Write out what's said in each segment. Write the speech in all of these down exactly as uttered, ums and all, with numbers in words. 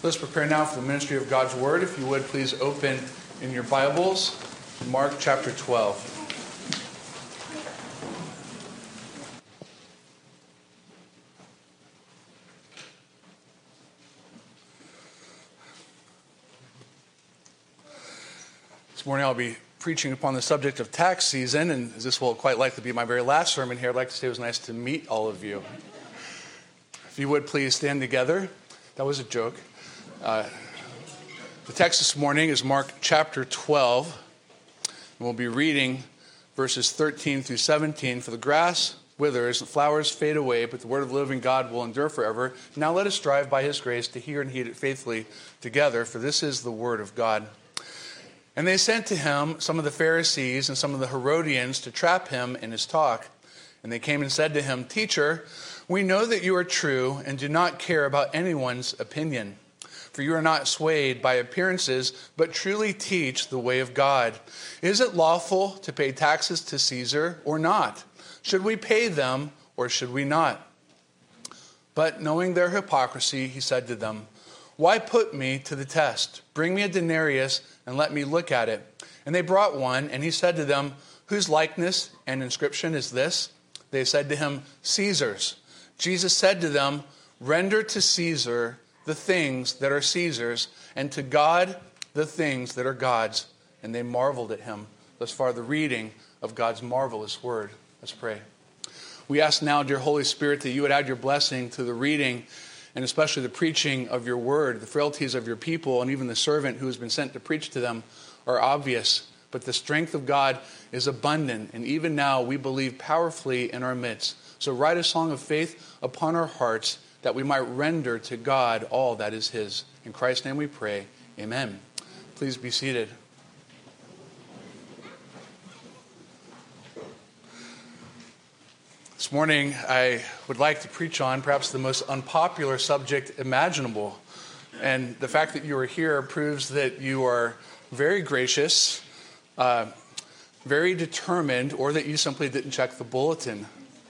Let's prepare now for the ministry of God's Word. If you would, please open in your Bibles to Mark chapter twelve. This morning I'll be preaching upon the subject of tax season, and this will quite likely be my very last sermon here. I'd like to say it was nice to meet all of you. If you would, please stand together. That was a joke. Uh, the text this morning is Mark chapter twelve, and we'll be reading verses thirteen through seventeen. For the grass withers, the flowers fade away, but the word of the living God will endure forever. Now let us strive by his grace to hear and heed it faithfully together, for this is the word of God. And they sent to him some of the Pharisees and some of the Herodians to trap him in his talk. And they came and said to him, "Teacher, we know that you are true and do not care about anyone's opinion. For you are not swayed by appearances, but truly teach the way of God. Is it lawful to pay taxes to Caesar or not? Should we pay them or should we not?" But knowing their hypocrisy, he said to them, "Why put me to the test? Bring me a denarius and let me look at it." And they brought one, and he said to them, "Whose likeness and inscription is this?" They said to him, "Caesar's." Jesus said to them, "Render to Caesar the things that are Caesar's, and to God the things that are God's." And they marveled at him. Thus far the reading of God's marvelous word. Let's pray. We ask now, dear Holy Spirit, that you would add your blessing to the reading and especially the preaching of your word. The frailties of your people and even the servant who has been sent to preach to them are obvious, but the strength of God is abundant, and even now we believe powerfully in our midst. So write a song of faith upon our hearts that we might render to God all that is his. In Christ's name we pray, amen. Please be seated. This morning, I would like to preach on perhaps the most unpopular subject imaginable. And the fact that you are here proves that you are very gracious, uh, very determined, or that you simply didn't check the bulletin.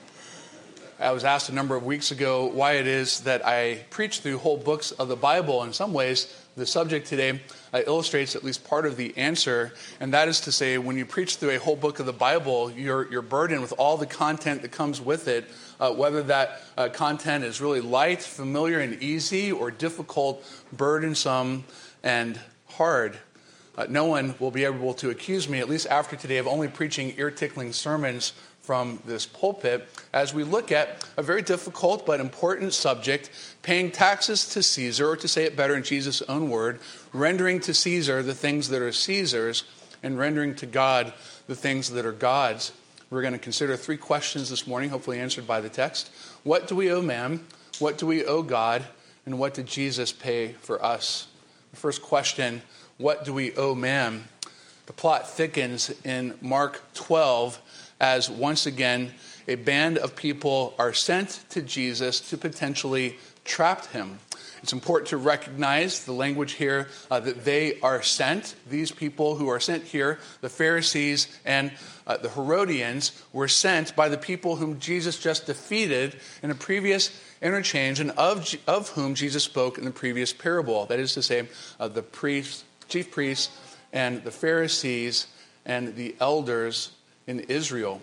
I was asked a number of weeks ago why it is that I preach through whole books of the Bible. In some ways, the subject today uh, illustrates at least part of the answer, and that is to say, when you preach through a whole book of the Bible, you're, you're burdened with all the content that comes with it, uh, whether that uh, content is really light, familiar, and easy, or difficult, burdensome, and hard. Uh, no one will be able to accuse me, at least after today, of only preaching ear-tickling sermons from this pulpit, as we look at a very difficult but important subject, paying taxes to Caesar, or to say it better in Jesus' own word, rendering to Caesar the things that are Caesar's, and rendering to God the things that are God's. We're going to consider three questions this morning, hopefully answered by the text. What do we owe man? What do we owe God? And what did Jesus pay for us? The first question, what do we owe man? The plot thickens in Mark twelve, as once again a band of people are sent to Jesus to potentially trap him. It's important to recognize the language here uh, that they are sent. These people who are sent here, the Pharisees and uh, the Herodians, were sent by the people whom Jesus just defeated in a previous interchange, and of, of whom Jesus spoke in the previous parable. That is to say, uh, the priests, chief priests and the Pharisees and the elders in Israel.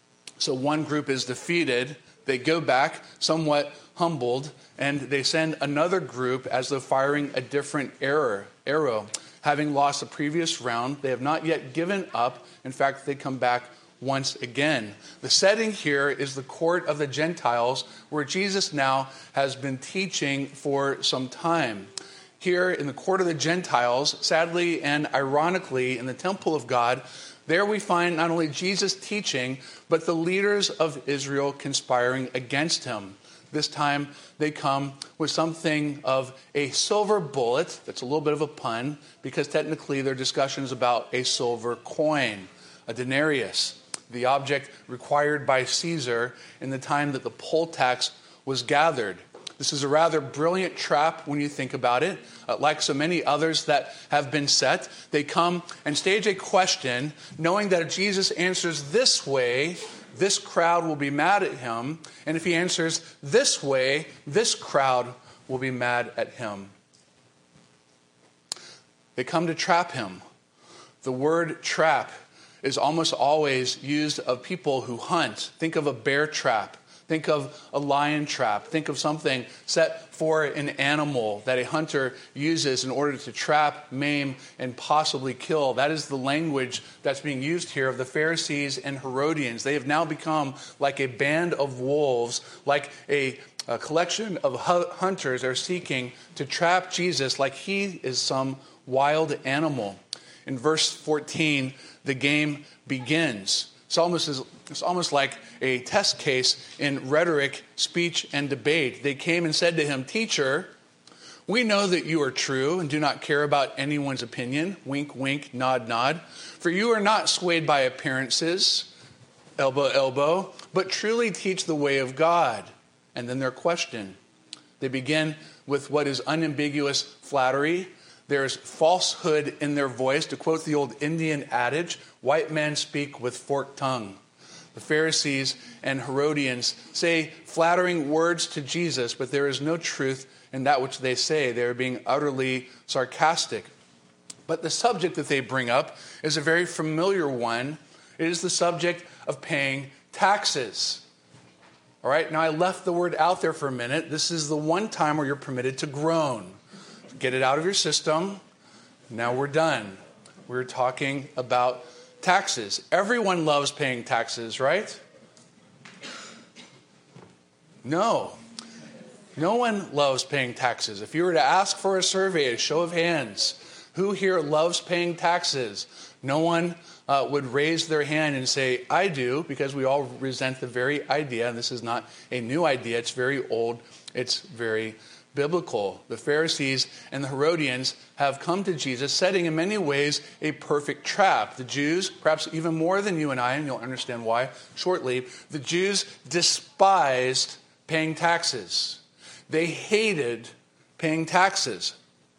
So one group is defeated, they go back somewhat humbled, and they send another group as though firing a different arrow. arrow. Having lost the previous round, they have not yet given up. In fact, they come back once again. The setting here is the court of the Gentiles, where Jesus now has been teaching for some time. Here in the court of the Gentiles, sadly and ironically, in the temple of God, there we find not only Jesus teaching, but the leaders of Israel conspiring against him. This time they come with something of a silver bullet. That's a little bit of a pun, because technically their discussion is about a silver coin, a denarius, the object required by Caesar in the time that the poll tax was gathered. This is a rather brilliant trap when you think about it. Uh, like so many others that have been set, they come and stage a question, knowing that if Jesus answers this way, this crowd will be mad at him. And if he answers this way, this crowd will be mad at him. They come to trap him. The word trap is almost always used of people who hunt. Think of a bear trap. Think of a lion trap. Think of something set for an animal that a hunter uses in order to trap, maim, and possibly kill. That is the language that's being used here of the Pharisees and Herodians. They have now become like a band of wolves, like a, a collection of hu- hunters are seeking to trap Jesus like he is some wild animal. In verse fourteen, the game begins. It's almost, as, it's almost like a test case in rhetoric, speech, and debate. They came and said to him, "Teacher, we know that you are true and do not care about anyone's opinion." Wink, wink, nod, nod. "For you are not swayed by appearances," elbow, elbow, "but truly teach the way of God." And then their question. They begin with what is unambiguous flattery. There's falsehood in their voice. To quote the old Indian adage, white men speak with forked tongue. The Pharisees and Herodians say flattering words to Jesus, but there is no truth in that which they say. They are being utterly sarcastic. But the subject that they bring up is a very familiar one. It is the subject of paying taxes. All right, now I left the word out there for a minute. This is the one time where you're permitted to groan. Get it out of your system. Now we're done. We're talking about taxes. Everyone loves paying taxes, right? No. No one loves paying taxes. If you were to ask for a survey, a show of hands, who here loves paying taxes? No one uh, would raise their hand and say, "I do," because we all resent the very idea. And this is not a new idea. It's very old. It's very biblical. The Pharisees and the Herodians have come to Jesus, setting in many ways a perfect trap. The Jews, perhaps even more than you and I, and you'll understand why shortly, the Jews despised paying taxes. They hated paying taxes.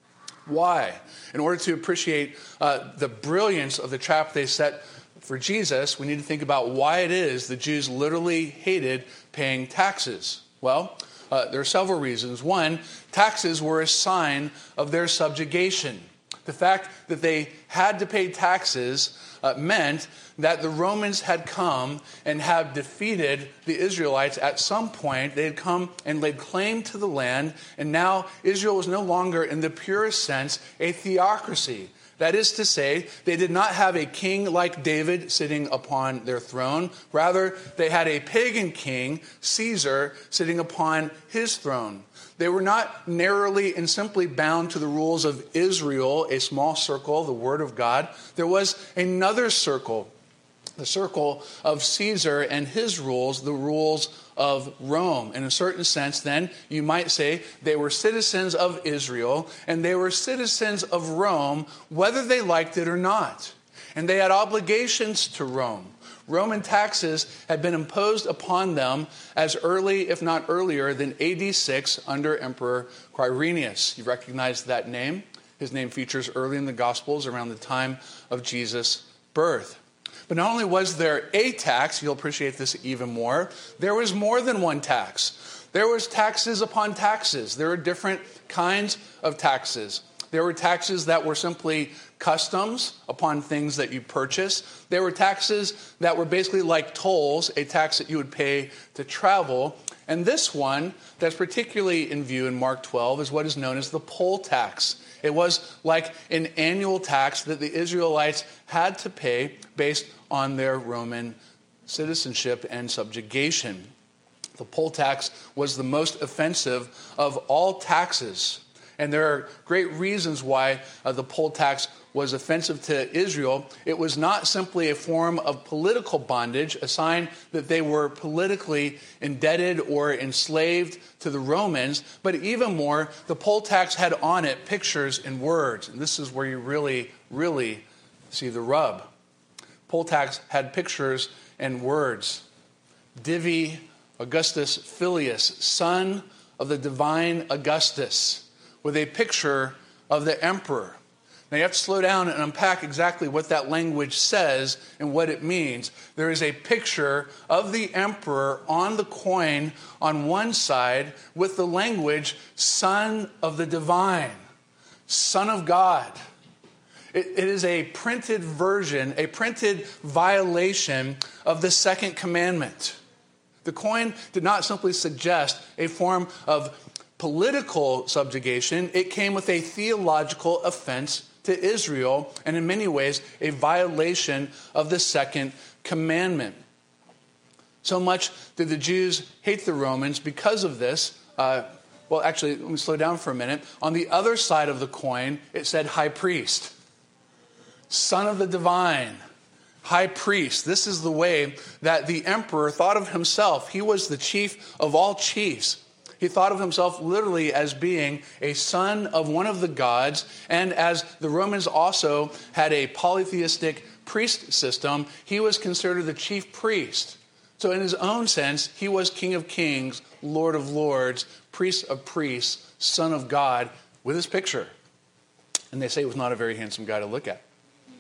Why? In order to appreciate uh, the brilliance of the trap they set for Jesus, we need to think about why it is the Jews literally hated paying taxes. Well, Uh, there are several reasons. One, taxes were a sign of their subjugation. The fact that they had to pay taxes uh, meant that the Romans had come and had defeated the Israelites at some point. They had come and laid claim to the land, and now Israel was no longer, in the purest sense, a theocracy. That is to say, they did not have a king like David sitting upon their throne. Rather, they had a pagan king, Caesar, sitting upon his throne. They were not narrowly and simply bound to the rules of Israel, a small circle, the Word of God. There was another circle, the circle of Caesar and his rules, the rules of Rome. In a certain sense, then, you might say they were citizens of Israel and they were citizens of Rome, whether they liked it or not. And they had obligations to Rome. Roman taxes had been imposed upon them as early, if not earlier, than A D six under Emperor Quirinius. You recognize that name? His name features early in the Gospels around the time of Jesus' birth. But not only was there a tax, you'll appreciate this even more, there was more than one tax. There was taxes upon taxes. There were different kinds of taxes. There were taxes that were simply customs upon things that you purchase. There were taxes that were basically like tolls, a tax that you would pay to travel. And this one that's particularly in view in Mark twelve is what is known as the poll tax. It was like an annual tax that the Israelites had to pay based on their Roman citizenship and subjugation. The poll tax was the most offensive of all taxes. And there are great reasons why uh, the poll tax was offensive to Israel. It was not simply a form of political bondage, a sign that they were politically indebted or enslaved to the Romans, but even more, the poll tax had on it pictures and words. And this is where you really, really see the rub. Poll tax had pictures and words. Divi Augustus Filius, son of the divine Augustus, with a picture of the emperor. Now you have to slow down and unpack exactly what that language says and what it means. There is a picture of the emperor on the coin on one side with the language, son of the divine, son of God. It, it is a printed version, a printed violation of the second commandment. The coin did not simply suggest a form of political subjugation. It came with a theological offense to Israel, and in many ways, a violation of the second commandment. So much did the Jews hate the Romans because of this. Uh, well, actually, let me slow down for a minute. On the other side of the coin, it said high priest, son of the divine, high priest. This is the way that the emperor thought of himself. He was the chief of all chiefs. He thought of himself literally as being a son of one of the gods. And as the Romans also had a polytheistic priest system, he was considered the chief priest. So in his own sense, he was King of Kings, Lord of Lords, priest of priests, son of God, with his picture. And they say he was not a very handsome guy to look at.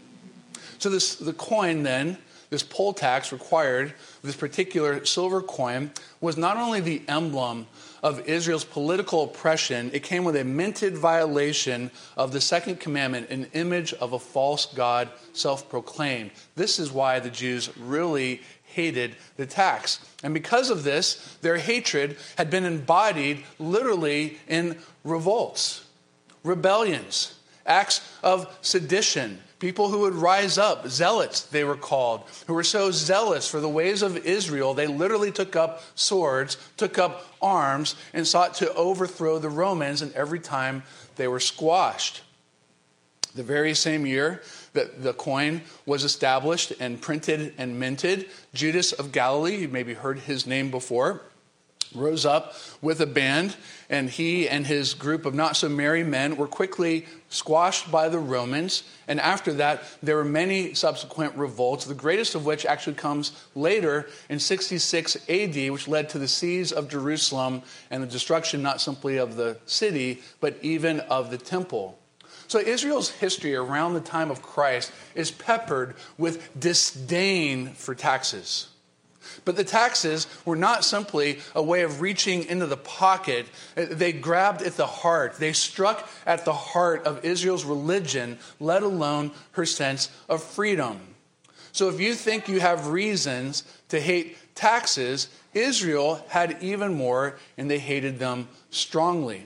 So this the coin then, this poll tax required, this particular silver coin, was not only the emblem of Israel's political oppression, it came with a minted violation of the second commandment, an image of a false god, self-proclaimed. This is why the Jews really hated the tax. And because of this, their hatred had been embodied literally in revolts, rebellions, acts of sedition. People who would rise up, zealots they were called, who were so zealous for the ways of Israel, they literally took up swords, took up arms, and sought to overthrow the Romans, and every time they were squashed. The very same year that the coin was established and printed and minted, Judas of Galilee, you maybe heard his name before, rose up with a band, and he and his group of not-so-merry men were quickly squashed by the Romans. And after that, there were many subsequent revolts, the greatest of which actually comes later in sixty-six A D, which led to the siege of Jerusalem and the destruction not simply of the city, but even of the temple. So Israel's history around the time of Christ is peppered with disdain for taxes. But the taxes were not simply a way of reaching into the pocket. They grabbed at the heart. They struck at the heart of Israel's religion, let alone her sense of freedom. So if you think you have reasons to hate taxes, Israel had even more, and they hated them strongly.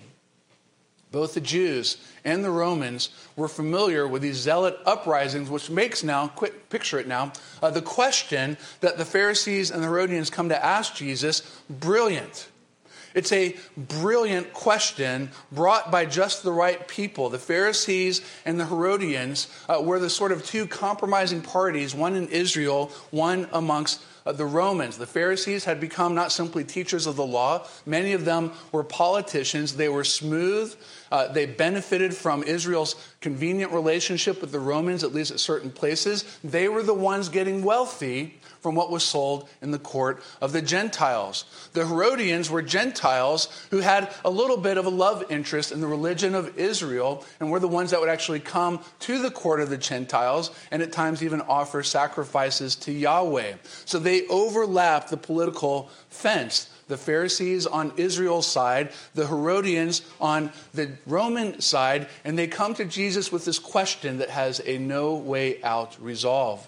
Both the Jews and the Romans were familiar with these zealot uprisings, which makes now, quick picture it now, uh, the question that the Pharisees and the Herodians come to ask Jesus, brilliant. It's a brilliant question brought by just the right people. The Pharisees and the Herodians uh, were the sort of two compromising parties, one in Israel, one amongst Uh, the Romans. The Pharisees had become not simply teachers of the law. Many of them were politicians. They were smooth. Uh, they benefited from Israel's convenient relationship with the Romans, at least at certain places. They were the ones getting wealthy from what was sold in the court of the Gentiles. The Herodians were Gentiles who had a little bit of a love interest in the religion of Israel, and were the ones that would actually come to the court of the Gentiles and at times even offer sacrifices to Yahweh. So they overlapped the political fence. The Pharisees on Israel's side, the Herodians on the Roman side, and they come to Jesus with this question that has a no way out resolve.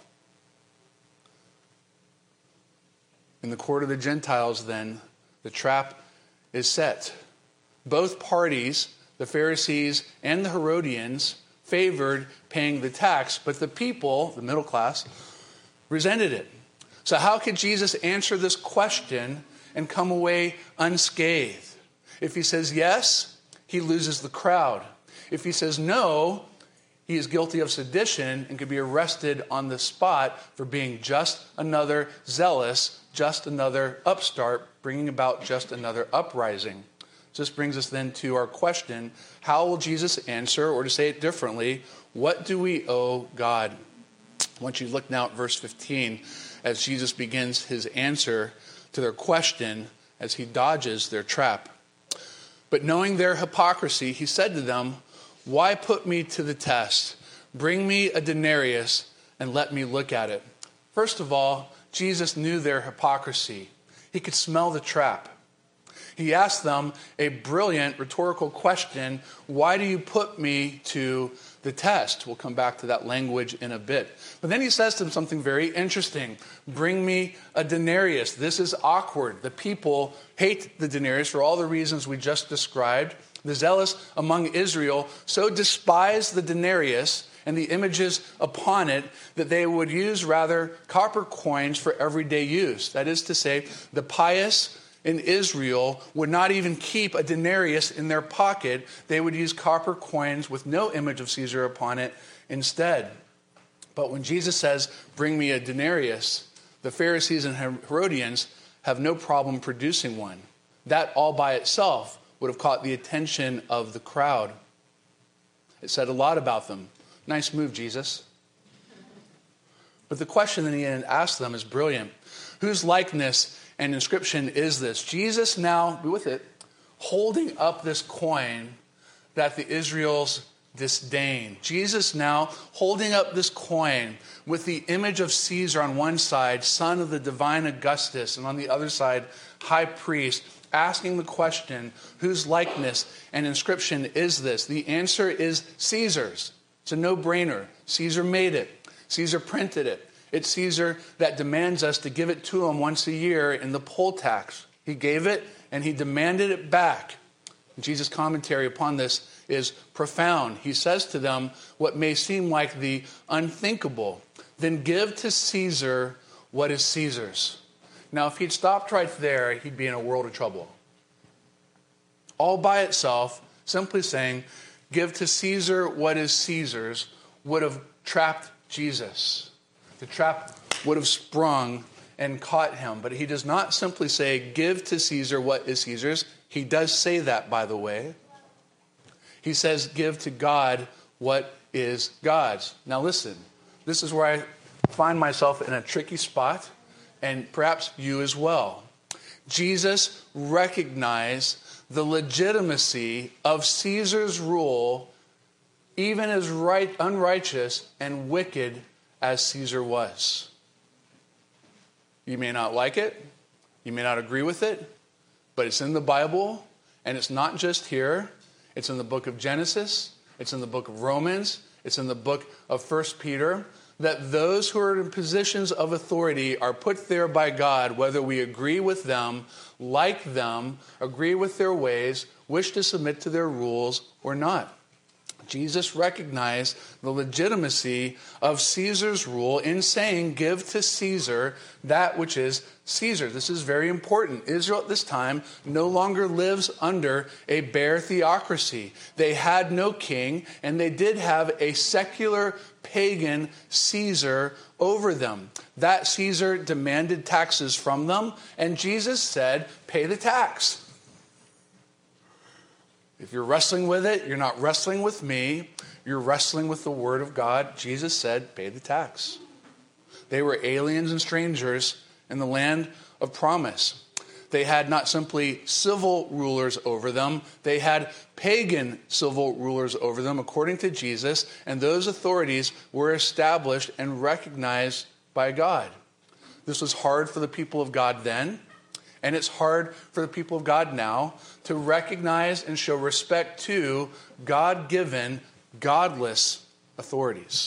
In the court of the Gentiles, then, the trap is set. Both parties, the Pharisees and the Herodians, favored paying the tax, but the people, the middle class, resented it. So how could Jesus answer this question and come away unscathed? If he says yes, he loses the crowd. If he says no, he is guilty of sedition and could be arrested on the spot for being just another zealous, just another upstart, bringing about just another uprising. So this brings us then to our question, how will Jesus answer, or to say it differently, what do we owe God? I want you to look now at verse fifteen as Jesus begins his answer to their question as he dodges their trap. But knowing their hypocrisy, he said to them, why put me to the test? Bring me a denarius and let me look at it. First of all, Jesus knew their hypocrisy. He could smell the trap. He asked them a brilliant rhetorical question: why do you put me to the test? We'll come back to that language in a bit. But then he says to them something very interesting. Bring me a denarius. This is awkward. The people hate the denarius for all the reasons we just described. The zealous among Israel so despised the denarius and the images upon it that they would use rather copper coins for everyday use. That is to say, the pious in Israel would not even keep a denarius in their pocket. They would use copper coins with no image of Caesar upon it instead. But when Jesus says, bring me a denarius, the Pharisees and Herodians have no problem producing one. That all by itself would have caught the attention of the crowd. It said a lot about them. Nice move, Jesus. But the question that he asked them is brilliant. Whose likeness and inscription is this? Jesus now, be with it, holding up this coin that the Israels disdain. Jesus now holding up this coin with the image of Caesar on one side, son of the divine Augustus, and on the other side, high priest, asking the question, whose likeness and inscription is this? The answer is Caesar's. It's a no-brainer. Caesar made it. Caesar printed it. It's Caesar that demands us to give it to him once a year in the poll tax. He gave it and he demanded it back. Jesus' commentary upon this is profound. He says to them what may seem like the unthinkable. Then give to Caesar what is Caesar's. Now, if he'd stopped right there, he'd be in a world of trouble. All by itself, simply saying, give to Caesar what is Caesar's, would have trapped Jesus. The trap would have sprung and caught him. But he does not simply say, give to Caesar what is Caesar's. He does say that, by the way. He says, give to God what is God's. Now listen, this is where I find myself in a tricky spot, and perhaps you as well. Jesus recognized the legitimacy of Caesar's rule, even as right, unrighteous and wicked as Caesar was. You may not like it, you may not agree with it, but it's in the Bible, and it's not just here. It's in the book of Genesis, it's in the book of Romans, it's in the book of First Peter, that those who are in positions of authority are put there by God, whether we agree with them, like them, agree with their ways, wish to submit to their rules or not. Jesus recognized the legitimacy of Caesar's rule in saying, give to Caesar that which is Caesar. This is very important. Israel at this time no longer lives under a bare theocracy. They had no king, and they did have a secular pagan Caesar over them. That Caesar demanded taxes from them, and Jesus said, pay the tax. If you're wrestling with it, you're not wrestling with me. You're wrestling with the word of God. Jesus said, pay the tax. They were aliens and strangers in the land of promise. They had not simply civil rulers over them. They had pagan civil rulers over them, according to Jesus. And those authorities were established and recognized by God. This was hard for the people of God then. And it's hard for the people of God now to recognize and show respect to God-given, godless authorities.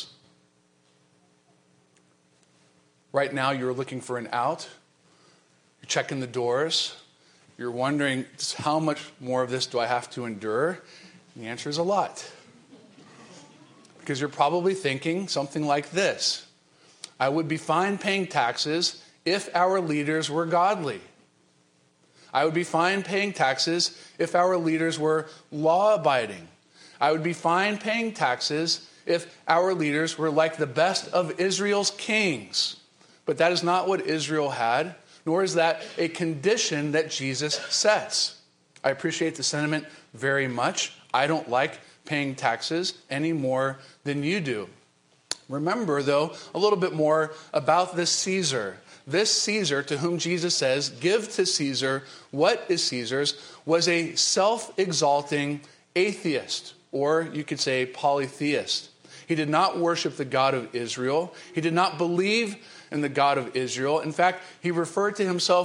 Right now, you're looking for an out. You're checking the doors. You're wondering, how much more of this do I have to endure? And the answer is a lot. Because you're probably thinking something like this. I would be fine paying taxes if our leaders were godly. I would be fine paying taxes if our leaders were law-abiding. I would be fine paying taxes if our leaders were like the best of Israel's kings. But that is not what Israel had, nor is that a condition that Jesus sets. I appreciate the sentiment very much. I don't like paying taxes any more than you do. Remember, though, a little bit more about this Caesar. This Caesar, to whom Jesus says, give to Caesar what is Caesar's, was a self-exalting atheist, or you could say polytheist. He did not worship the God of Israel. He did not believe in the God of Israel. In fact, he referred to himself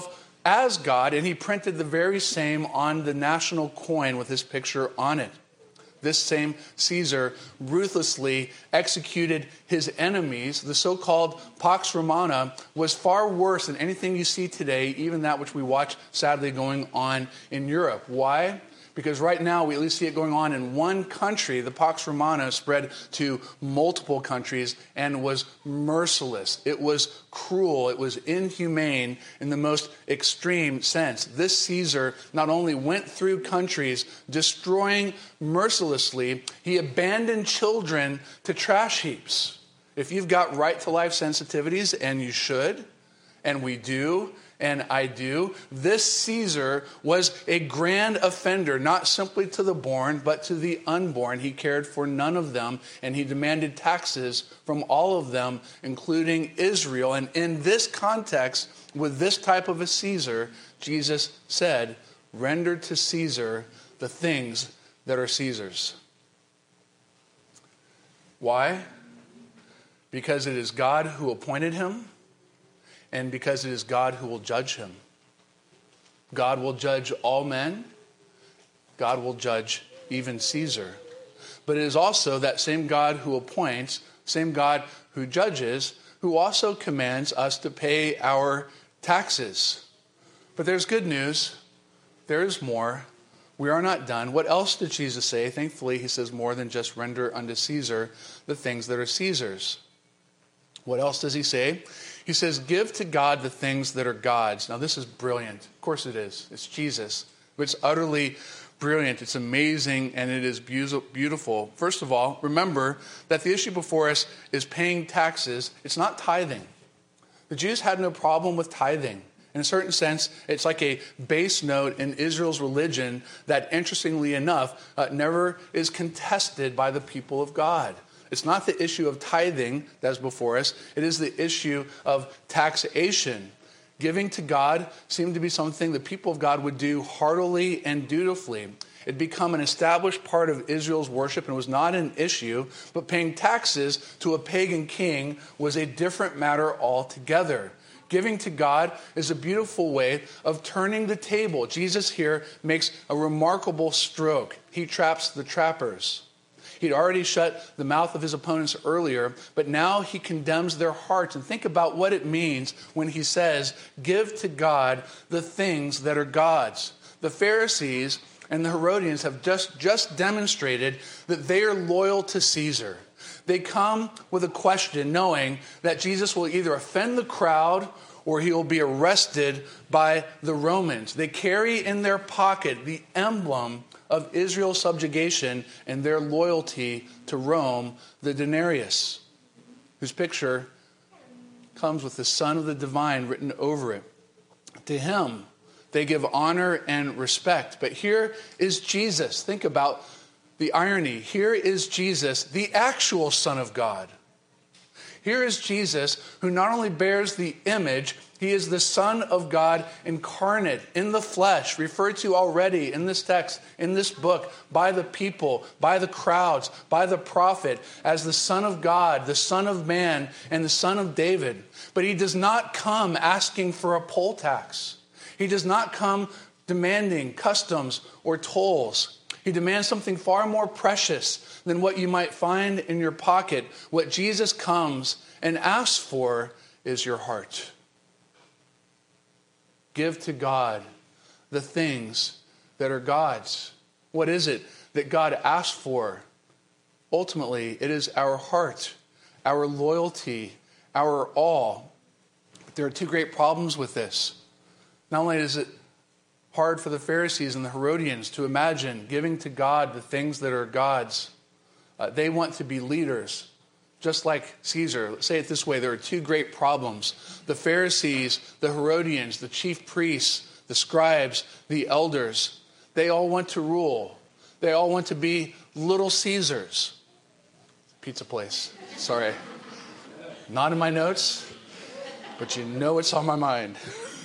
as God, and he printed the very same on the national coin with his picture on it. This same Caesar ruthlessly executed his enemies. The so-called Pax Romana was far worse than anything you see today, even that which we watch sadly going on in Europe. Why? Because right now we at least see it going on in one country. The Pax Romana spread to multiple countries and was merciless. It was cruel. It was inhumane in the most extreme sense. This Caesar not only went through countries destroying mercilessly, he abandoned children to trash heaps. If you've got right to life sensitivities, and you should, and we do, and I do, this Caesar was a grand offender, not simply to the born, but to the unborn. He cared for none of them, and he demanded taxes from all of them, including Israel. And in this context, with this type of a Caesar, Jesus said, "Render to Caesar the things that are Caesar's." Why? Because it is God who appointed him, and because it is God who will judge him. God will judge all men. God will judge even Caesar. But it is also that same God who appoints, same God who judges, who also commands us to pay our taxes. But there's good news. There is more. We are not done. What else did Jesus say? Thankfully, he says more than just render unto Caesar the things that are Caesar's. What else does he say? He says, give to God the things that are God's. Now, this is brilliant. Of course it is. It's Jesus. It's utterly brilliant. It's amazing, and it is beautiful. First of all, remember that the issue before us is paying taxes. It's not tithing. The Jews had no problem with tithing. In a certain sense, it's like a base note in Israel's religion that, interestingly enough, uh, never is contested by the people of God. It's not the issue of tithing that's before us. It is the issue of taxation. Giving to God seemed to be something the people of God would do heartily and dutifully. It had become an established part of Israel's worship and was not an issue, but paying taxes to a pagan king was a different matter altogether. Giving to God is a beautiful way of turning the table. Jesus here makes a remarkable stroke. He traps the trappers. He'd already shut the mouth of his opponents earlier, but now he condemns their hearts. And think about what it means when he says, give to God the things that are God's. The Pharisees and the Herodians have just, just demonstrated that they are loyal to Caesar. They come with a question knowing that Jesus will either offend the crowd or he will be arrested by the Romans. They carry in their pocket the emblem of Israel's subjugation and their loyalty to Rome, the denarius, whose picture comes with the Son of the Divine written over it. To him, they give honor and respect. But here is Jesus. Think about the irony. Here is Jesus, the actual Son of God. Here is Jesus, who not only bears the image, he is the Son of God incarnate in the flesh, referred to already in this text, in this book, by the people, by the crowds, by the prophet, as the Son of God, the Son of Man, and the Son of David. But he does not come asking for a poll tax. He does not come demanding customs or tolls. He demands something far more precious than what you might find in your pocket. What Jesus comes and asks for is your heart. Give to God the things that are God's. What is it that God asks for? Ultimately, it is our heart, our loyalty, our all. But there are two great problems with this. Not only is it hard for the Pharisees and the Herodians to imagine giving to God the things that are God's. Uh, they want to be leaders, just like Caesar. Let's say it this way. There are two great problems. The Pharisees, the Herodians, the chief priests, the scribes, the elders, they all want to rule. They all want to be little Caesars. Pizza place. Sorry. Not in my notes, but you know it's on my mind.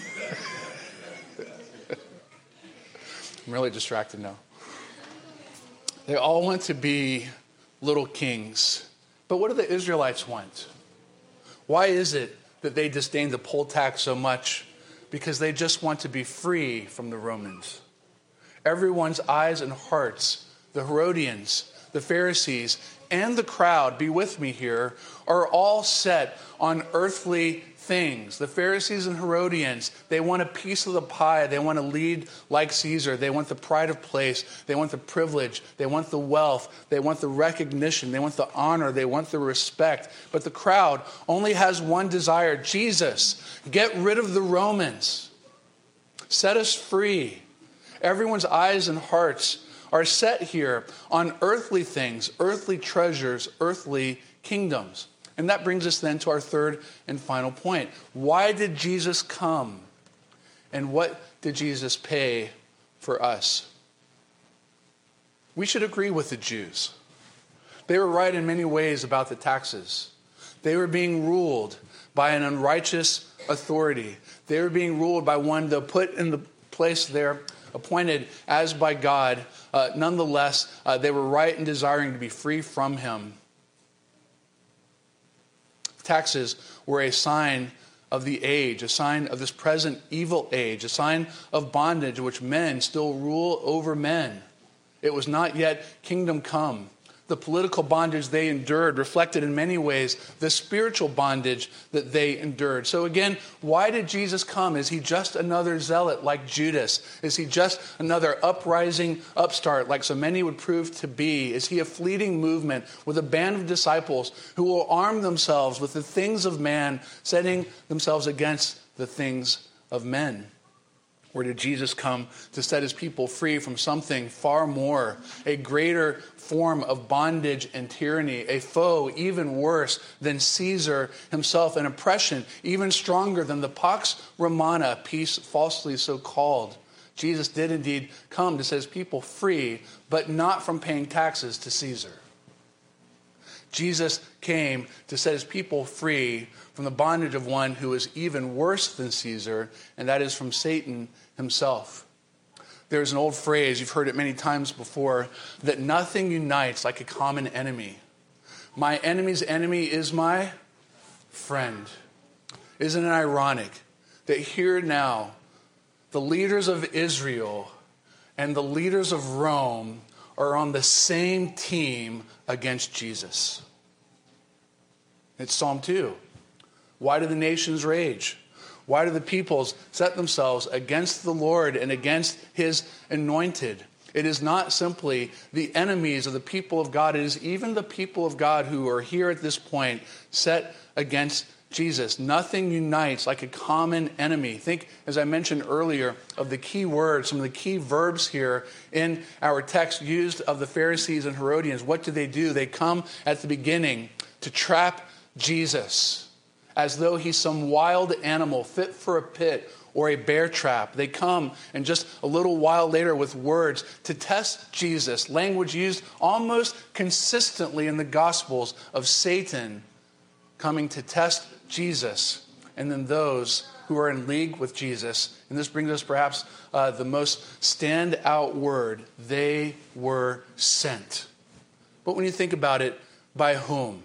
I'm really distracted now. They all want to be little kings. But what do the Israelites want? Why is it that they disdain the poll tax so much because they just want to be free from the Romans. Everyone's eyes and hearts, the Herodians, the Pharisees, and the crowd, be with me here, are all set on earthly things. The Pharisees and Herodians, they want a piece of the pie. They want to lead like Caesar. They want the pride of place. They want the privilege. They want the wealth. They want the recognition. They want the honor. They want the respect. But the crowd only has one desire: Jesus, get rid of the Romans. Set us free. Everyone's eyes and hearts are set here on earthly things, earthly treasures, earthly kingdoms. And that brings us then to our third and final point. Why did Jesus come? And what did Jesus pay for us? We should agree with the Jews. They were right in many ways about the taxes. They were being ruled by an unrighteous authority. They were being ruled by one they'll put in the place there, appointed as by God. Uh, nonetheless, uh, they were right in desiring to be free from him. Taxes were a sign of the age, a sign of this present evil age, a sign of bondage in which men still rule over men. It was not yet kingdom come. The political bondage they endured reflected in many ways the spiritual bondage that they endured. So again, why did Jesus come? Is he just another zealot like Judas? Is he just another uprising upstart like so many would prove to be? Is he a fleeting movement with a band of disciples who will arm themselves with the things of man, setting themselves against the things of men? Or did Jesus come to set his people free from something far more, a greater form of bondage and tyranny, a foe even worse than Caesar himself, an oppression even stronger than the Pax Romana, peace falsely so called? Jesus did indeed come to set his people free, but not from paying taxes to Caesar. Jesus came to set his people free from the bondage of one who is even worse than Caesar, and that is from Satan himself. There's an old phrase, you've heard it many times before, that nothing unites like a common enemy. My enemy's enemy is my friend. Isn't it ironic that here now, the leaders of Israel and the leaders of Rome are on the same team against Jesus? It's Psalm two. Why do the nations rage? Why do the peoples set themselves against the Lord and against his anointed? It is not simply the enemies of the people of God. It is even the people of God who are here at this point set against Jesus. Nothing unites like a common enemy. Think, as I mentioned earlier, of the key words, some of the key verbs here in our text used of the Pharisees and Herodians. What do they do? They come at the beginning to trap Jesus, as though he's some wild animal fit for a pit or a bear trap. They come, and just a little while later with words to test Jesus, language used almost consistently in the Gospels of Satan coming to test Jesus, and then those who are in league with Jesus. And this brings us perhaps uh, the most stand-out word: they were sent. But when you think about it, by whom?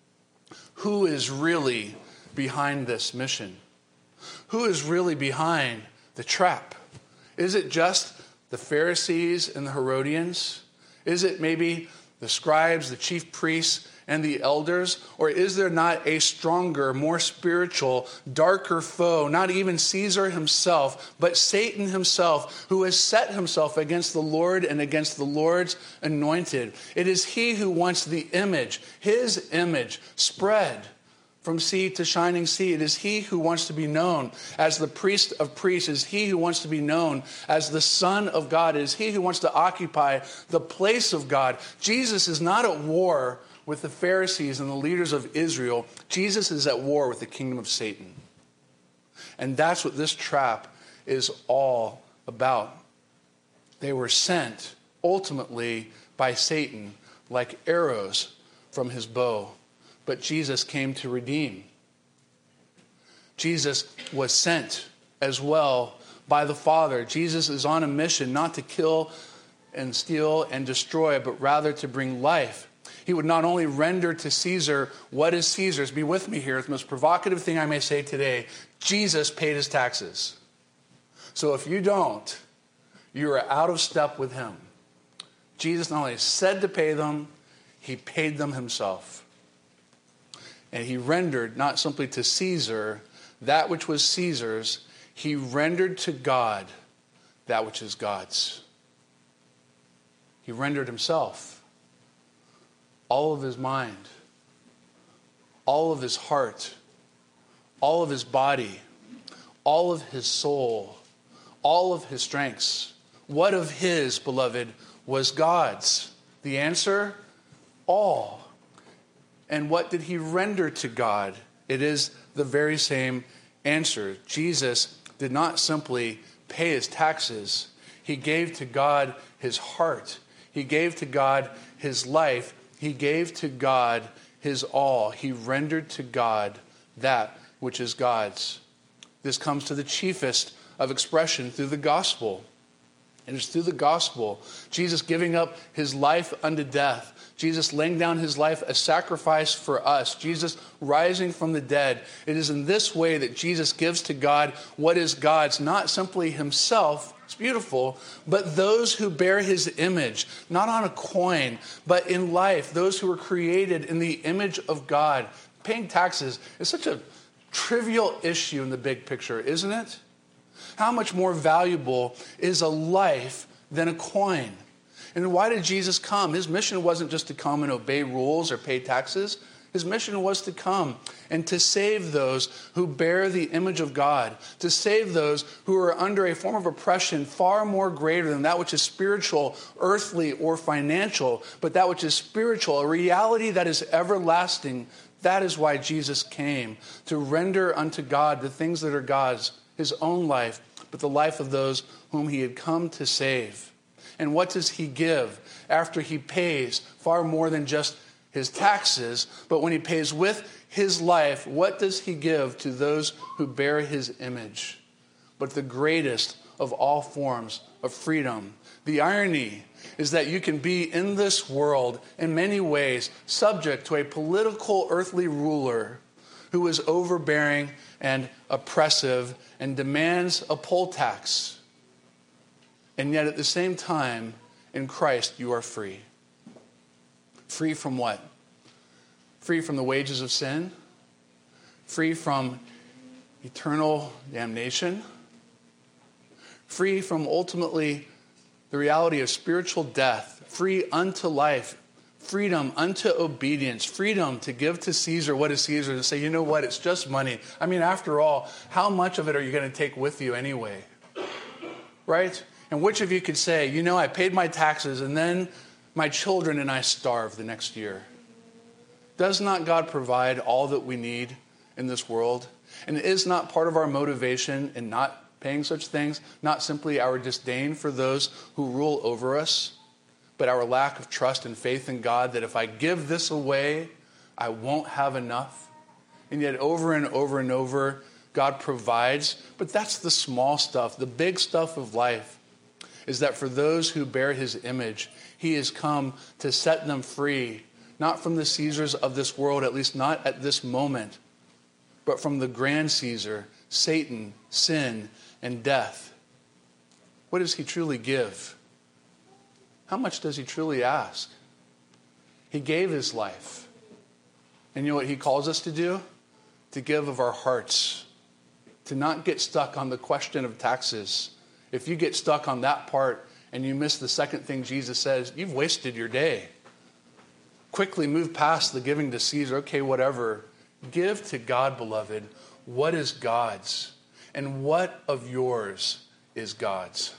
Who is really behind this mission? Who is really behind the trap? Is it just the Pharisees and the Herodians? Is it maybe the scribes, the chief priests, and the elders? Or is there not a stronger, more spiritual, darker foe, not even Caesar himself, but Satan himself, who has set himself against the Lord and against the Lord's anointed? It is he who wants the image, his image, spread from sea to shining sea. It is he who wants to be known as the priest of priests. It is he who wants to be known as the Son of God. It is he who wants to occupy the place of God. Jesus is not at war with the Pharisees and the leaders of Israel. Jesus is at war with the kingdom of Satan. And that's what this trap is all about. They were sent ultimately by Satan like arrows from his bow. But Jesus came to redeem. Jesus was sent as well by the Father. Jesus is on a mission not to kill and steal and destroy, but rather to bring life. He would not only render to Caesar what is Caesar's. Be with me here. It's the most provocative thing I may say today. Jesus paid his taxes. So if you don't, you are out of step with him. Jesus not only said to pay them, he paid them himself. And he rendered not simply to Caesar that which was Caesar's, he rendered to God that which is God's. He rendered himself, all of his mind, all of his heart, all of his body, all of his soul, all of his strengths. What of his, beloved, was God's? The answer, all. And what did he render to God? It is the very same answer. Jesus did not simply pay his taxes. He gave to God his heart. He gave to God his life. He gave to God his all. He rendered to God that which is God's. This comes to the chiefest of expression through the gospel. And it's through the gospel, Jesus giving up his life unto death, Jesus laying down his life a sacrifice for us, Jesus rising from the dead. It is in this way that Jesus gives to God what is God's, not simply himself, it's beautiful, but those who bear his image, not on a coin, but in life, those who were created in the image of God. Paying taxes is such a trivial issue in the big picture, isn't it? How much more valuable is a life than a coin? And why did Jesus come? His mission wasn't just to come and obey rules or pay taxes. His mission was to come and to save those who bear the image of God, to save those who are under a form of oppression far more greater than that which is spiritual, earthly, or financial, but that which is spiritual, a reality that is everlasting. That is why Jesus came, to render unto God the things that are God's, his own life, but the life of those whom he had come to save. And what does he give after he pays far more than just his taxes, but when he pays with his life, what does he give to those who bear his image? But the greatest of all forms of freedom. The irony is that you can be in this world in many ways subject to a political earthly ruler who is overbearing and oppressive and demands a poll tax. And yet at the same time, in Christ, you are free. Free from what? Free from the wages of sin. Free from eternal damnation. Free from ultimately the reality of spiritual death. Free unto life. Freedom unto obedience, freedom to give to Caesar what is Caesar, to say, you know what, it's just money. I mean, after all, how much of it are you going to take with you anyway? Right? And which of you could say, you know, I paid my taxes and then my children and I starve the next year? Does not God provide all that we need in this world? And is not part of our motivation in not paying such things, not simply our disdain for those who rule over us, but our lack of trust and faith in God, that if I give this away, I won't have enough? And yet over and over and over, God provides. But that's the small stuff. The big stuff of life is that for those who bear his image, he has come to set them free, not from the Caesars of this world, at least not at this moment, but from the grand Caesar, Satan, sin, and death. What does he truly give? How much does he truly ask? He gave his life. And you know what he calls us to do? To give of our hearts. To not get stuck on the question of taxes. If you get stuck on that part and you miss the second thing Jesus says, you've wasted your day. Quickly move past the giving to Caesar. Okay, whatever. Give to God, beloved, what is God's. And what of yours is God's?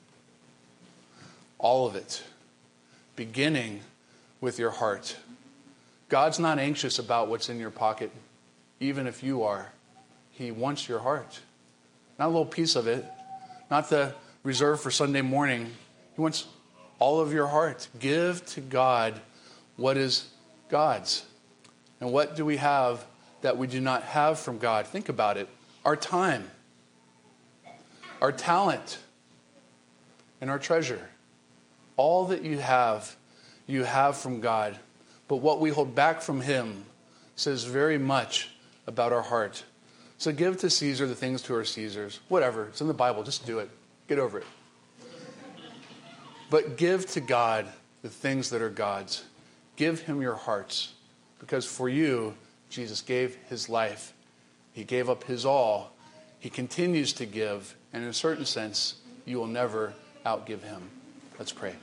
All of it, beginning with your heart. God's not anxious about what's in your pocket, even if you are. He wants your heart. Not a little piece of it, not the reserve for Sunday morning. He wants all of your heart. Give to God what is God's. And what do we have that we do not have from God? Think about it. Our time, our talent, and our treasure. All that you have, you have from God. But what we hold back from him says very much about our heart. So give to Caesar the things that are Caesar's. Whatever. It's in the Bible. Just do it. Get over it. But give to God the things that are God's. Give him your hearts. Because for you, Jesus gave his life. He gave up his all. He continues to give. And in a certain sense, you will never outgive him. Let's pray.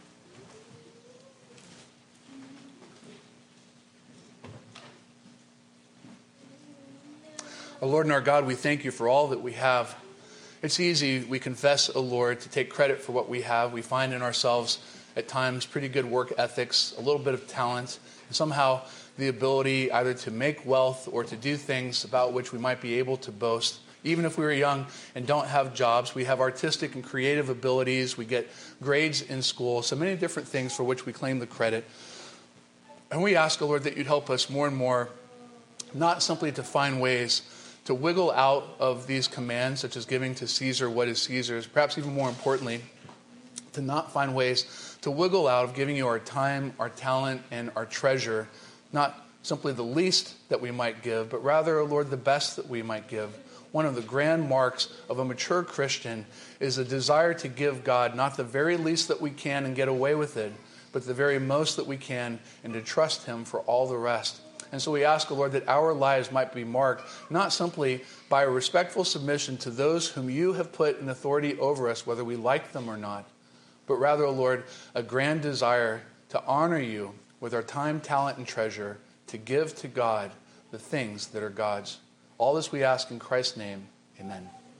Our Lord and our God, we thank you for all that we have. It's easy, we confess, O Lord, to take credit for what we have. We find in ourselves at times pretty good work ethics, a little bit of talent, and somehow the ability either to make wealth or to do things about which we might be able to boast. Even if we were young and don't have jobs, we have artistic and creative abilities. We get grades in school, so many different things for which we claim the credit. And we ask, O Lord, that you'd help us more and more, not simply to find ways to wiggle out of these commands, such as giving to Caesar what is Caesar's, perhaps even more importantly, to not find ways to wiggle out of giving you our time, our talent, and our treasure, not simply the least that we might give, but rather, O Lord, the best that we might give. One of the grand marks of a mature Christian is a desire to give God not the very least that we can and get away with it, but the very most that we can, and to trust him for all the rest. And so we ask, O Lord, that our lives might be marked not simply by a respectful submission to those whom you have put in authority over us, whether we like them or not, but rather, O Lord, a grand desire to honor you with our time, talent, and treasure, to give to God the things that are God's. All this we ask in Christ's name. Amen.